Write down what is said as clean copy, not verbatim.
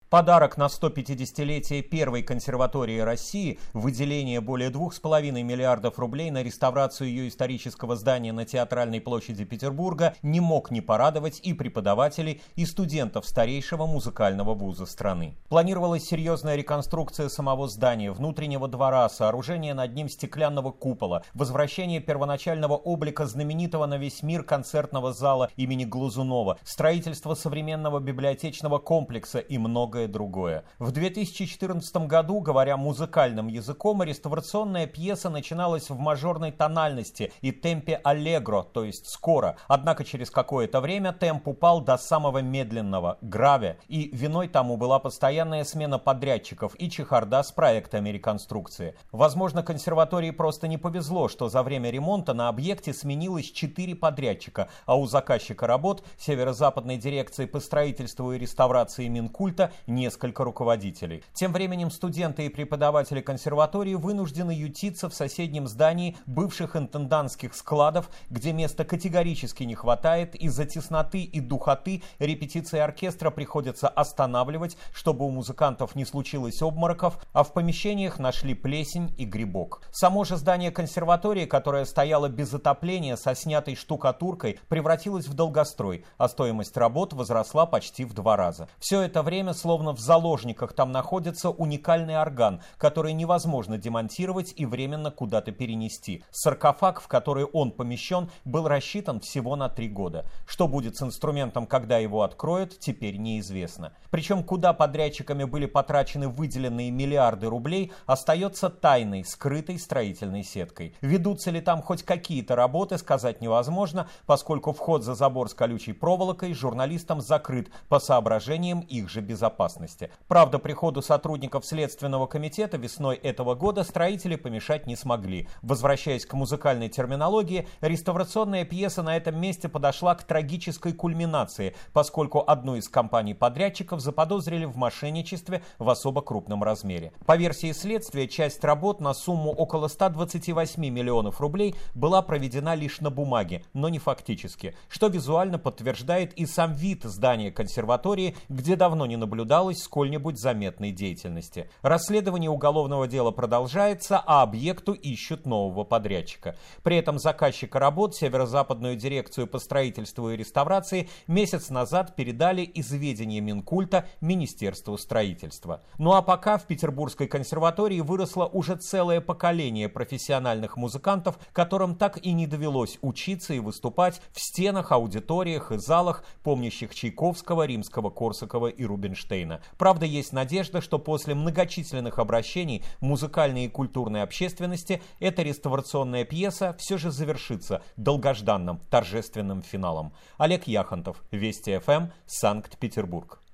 Подарок на 150-летие первой консерватории России, выделение более 2,5 миллиардов рублей на реставрацию ее исторического здания на Театральной площади Петербурга не мог не порадовать и преподавателей, и студентов старейшего музыкального вуза страны. Планировалась серьезная реконструкция самого здания, внутреннего двора, сооружение над ним стеклянного купола, возвращение первоначального облика знаменитого на весь мир концертного зала имени Глазунова, строительство современного библиотечного комплекса и многое другое. В 2014 году, говоря музыкальным языком, реставрационная пьеса начиналась в мажорной тональности и темпе аллегро, то есть скоро. Однако через какое-то время темп упал до самого медленного, граве, и виной тому была постоянная смена подрядчиков и чехарда с проектами реконструкции. Возможно, консерватории просто не повезло, что за время ремонта на объекте сменилось 4 подрядчика, а у заказчика работ, Северо-Западной дирекции по строительству и реставрации Минкульта, несколько руководителей. Тем временем студенты и преподаватели консерватории вынуждены ютиться в соседнем здании бывших интендантских складов, где места категорически не хватает, из-за тесноты и духоты репетиции оркестра приходится останавливать, чтобы у музыкантов не случилось обмороков, а в помещениях нашли плесень и грибок. Само же здание консерватории, которое стояло без отопления со снятой штукатуркой, превратилось в долгострой, а стоимость работ возросла почти в 2 раза. Все это время словно в заложниках там находится уникальный орган, который невозможно демонтировать и временно куда-то перенести. Саркофаг, в который он помещен, был рассчитан всего на 3 года. Что будет с инструментом, когда его откроют, теперь неизвестно. Причем куда подрядчиками были потрачены выделенные миллиарды рублей, остается тайной, скрытой строительной сеткой. Ведутся ли там хоть какие-то работы, сказать невозможно, поскольку вход за забор с колючей проволокой журналистам закрыт по соображениям их же безопасности. Правда, приходу сотрудников Следственного комитета весной этого года строители помешать не смогли. Возвращаясь к музыкальной терминологии, реставрационная пьеса на этом месте подошла к трагической кульминации, поскольку одну из компаний-подрядчиков заподозрили в мошенничестве в особо крупном размере. По версии следствия, часть работ на сумму около 128 миллионов рублей была проведена лишь на бумаге, но не фактически, что визуально подтверждает и сам вид здания консерватории, где давно не наблюдалось сколь-нибудь заметной деятельности. Расследование уголовного дела продолжается, а объекту ищут нового подрядчика. При этом заказчика работ, Северо-Западную дирекцию по строительству и реставрации, месяц назад передали из ведения Минкульта Министерству строительства. Ну а пока в Петербургской консерватории выросло уже целое поколение профессиональных музыкантов, которым так и не довелось учиться и выступать в стенах, аудиториях и залах, помнящих Чайковского, Римского-Корсакова и Рубинштейна. Правда, есть надежда, что после многочисленных обращений музыкальной и культурной общественности эта реставрационная пьеса все же завершится долгожданным торжественным финалом. Олег Яхонтов, Вести ФМ, Санкт-Петербург.